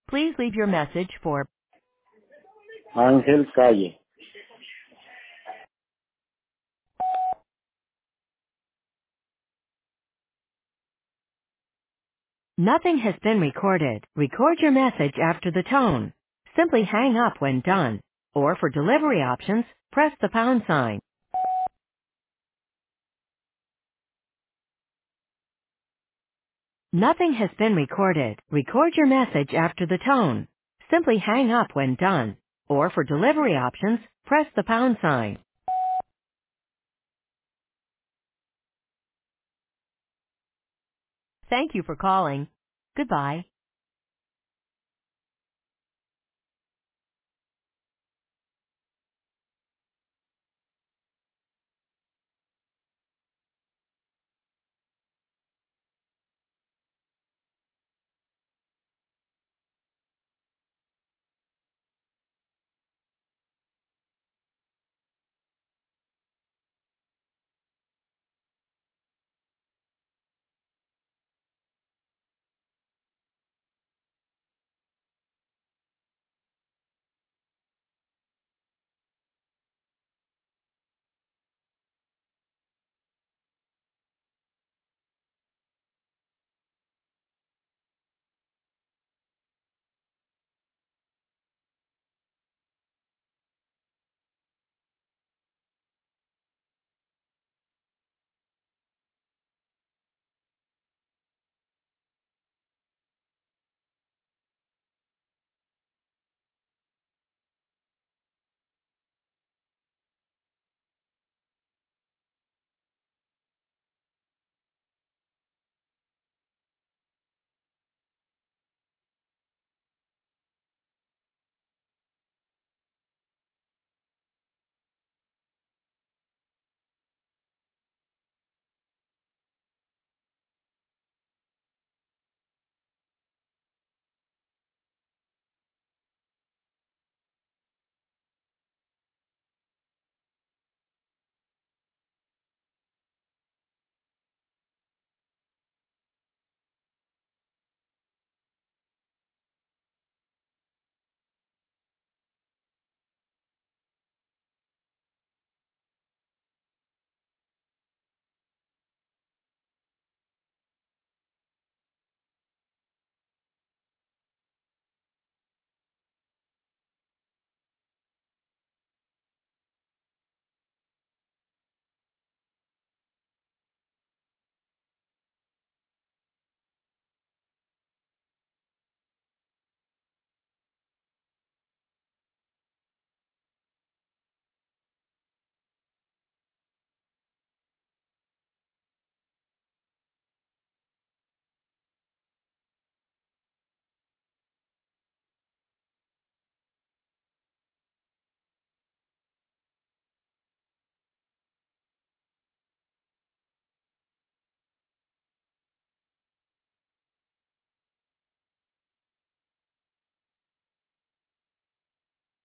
Please leave your message for Ángel Calle. nothing has been recorded. Record your message after the tone. Simply hang up when done. Or for delivery options, press the pound sign. Nothing has been recorded. Record your message after the tone. Simply hang up when done. Or for delivery options, press the pound sign. Thank you for calling. Goodbye.